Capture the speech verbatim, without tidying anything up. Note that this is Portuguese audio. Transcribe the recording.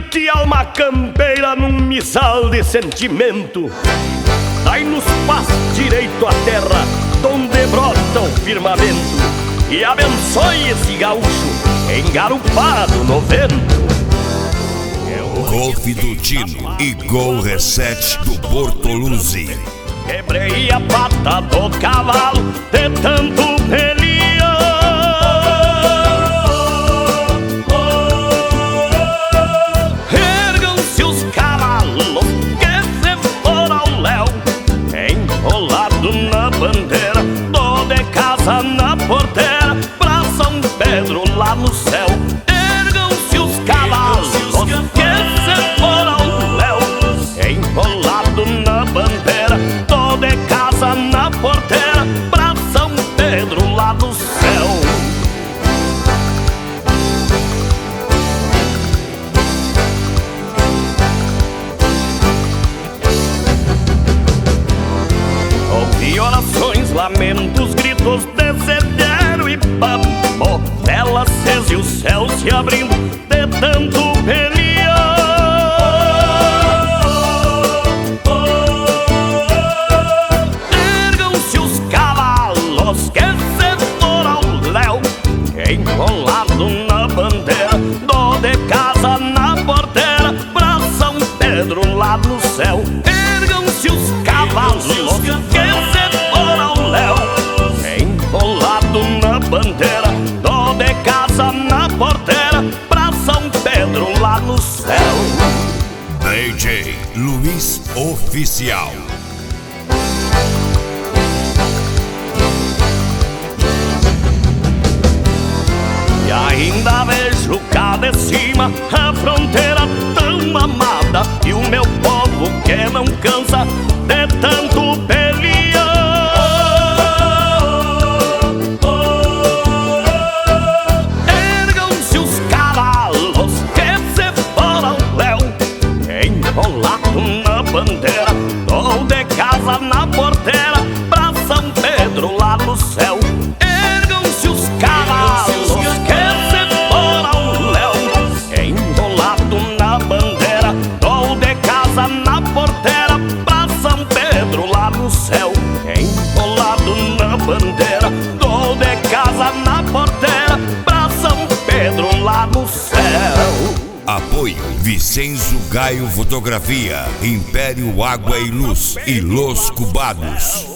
que alma campeira num missal de sentimento. Dai-nos paz direito à terra, donde brota o firmamento, e abençoe esse gaúcho engarupado no vento. Golfe do Tino e Gol Reset do Bortoluzzi. Quebrei a pata do cavalo de tanto pelear. Ergam-se os cavalos que se foram ao léu, enrolado na bandeira, tô de casa na porteira, pra São Pedro lá no céu. Ergam-se os cavalos que se foram ao léu, enrolado na bandeira, tô de casa na porteira, pra São Pedro lá no céu. Ouvi orações, lamentos, gritos, desespero e papo, vela acesa e o céu se abrindo de tanto pelear. Ergam-se os cavalos que se foram ao léu, enrolado na bandeira, dou de casa na porteira, pra São Pedro lá no céu. Ergam-se os cavalos que se foram ao léu, enrolado na bandeira, dou de casa na porteira, pra São Pedro lá no céu. D J Luiz Oficial. E ainda vejo cá de cima a fronteira tão amada, e o meu povo que não cansa de tanto pelear. Ergam-se os cavalos que se foram ao léu, enrolado na bandeira, dou de casa na porteira, pra São Pedro lá no céu. Ergam-se os cavalos que se foram ao léu, enrolado na bandeira, dou de casa na porteira, pra São Pedro lá no céu. Enrolado na bandeira, dou de casa na porteira, pra São Pedro lá no céu. Apoio Vicenzo Gaio Fotografia, Império Água e Luz e Los Cubados.